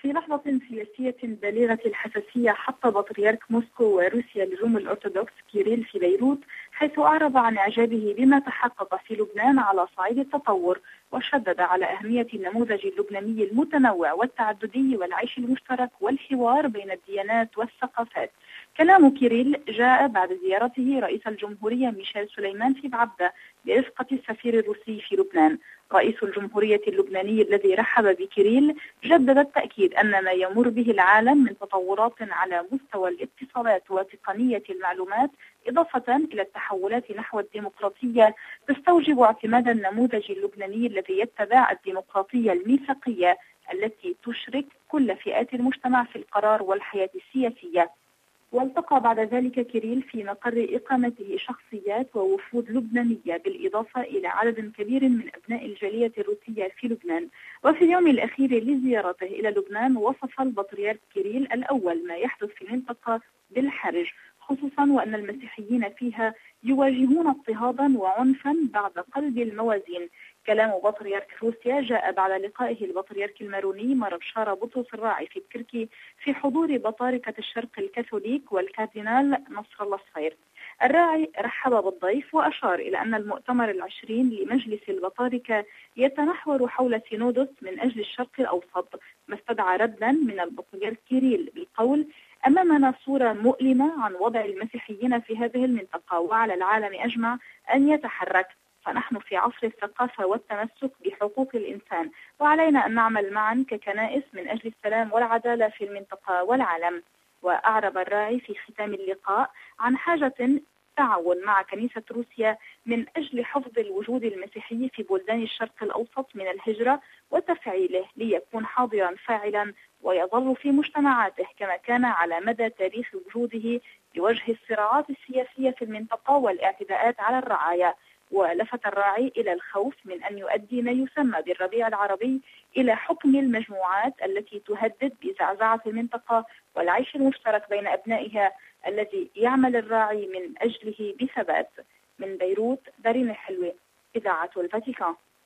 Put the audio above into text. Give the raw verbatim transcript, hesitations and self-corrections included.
في لحظة سياسية بالغة الحساسية حط بطريرك موسكو وروسيا للروم الأرثوذكس كيريل في بيروت، حيث أعرب عن إعجابه بما تحقق في لبنان على صعيد التطور، وشدد على أهمية النموذج اللبناني المتنوع والتعددي والعيش المشترك والحوار بين الديانات والثقافات. كلام كيريل جاء بعد زيارته رئيس الجمهورية ميشيل سليمان في بعبدة برفقة السفير الروسي في لبنان. رئيس الجمهورية اللبناني الذي رحب بكيريل جدد التأكيد أن ما يمر به العالم من تطورات على مستوى الاتصالات وتقنية المعلومات، إضافة إلى التحولات نحو الديمقراطية، تستوجب اعتماد النموذج اللبناني الذي يتبع الديمقراطية الميثاقية التي تشرك كل فئات المجتمع في القرار والحياة السياسية. والتقى بعد ذلك كيريل في مقر إقامته شخصيات ووفود لبنانية، بالإضافة إلى عدد كبير من أبناء الجالية الروسية في لبنان. وفي اليوم الأخير لزيارته إلى لبنان وصف البطريرك كيريل الأول ما يحدث في المنطقة بالحرج، خصوصا وأن المسيحيين فيها يواجهون اضطهادا وعنفا بعد قلب الموازين. كلام بطريرك روسيا جاء بعد لقائه البطريرك الماروني مربشارة بطرس الراعي في بكركي في حضور بطاركة الشرق الكاثوليك والكاردينال نصر الله الصير. الراعي رحب بالضيف وأشار إلى أن المؤتمر العشرين لمجلس البطاركة يتمحور حول سينودوس من أجل الشرق الأوسط، ما استدعى ردا من البطريرك كيريل بالقول: أمامنا صورة مؤلمة عن وضع المسيحيين في هذه المنطقة، وعلى العالم أجمع أن يتحرك، فنحن في عصر الثقافة والتمسك بحقوق الإنسان، وعلينا أن نعمل معا ككنائس من أجل السلام والعدالة في المنطقة والعالم. وأعرب الراعي في ختام اللقاء عن حاجة التعاون مع كنيسة روسيا من أجل حفظ الوجود المسيحي في بلدان الشرق الأوسط من الهجرة وتفعيله ليكون حاضرا فاعلا ويظل في مجتمعاته كما كان على مدى تاريخ وجوده بوجه الصراعات السياسية في المنطقة والاعتداءات على الرعايا. ولفت الراعي إلى الخوف من أن يؤدي ما يسمى بالربيع العربي إلى حكم المجموعات التي تهدد بزعزعة المنطقة والعيش المشترك بين أبنائها الذي يعمل الراعي من أجله بثبات. من بيروت، دارين الحلوي، إذاعة الفاتيكان.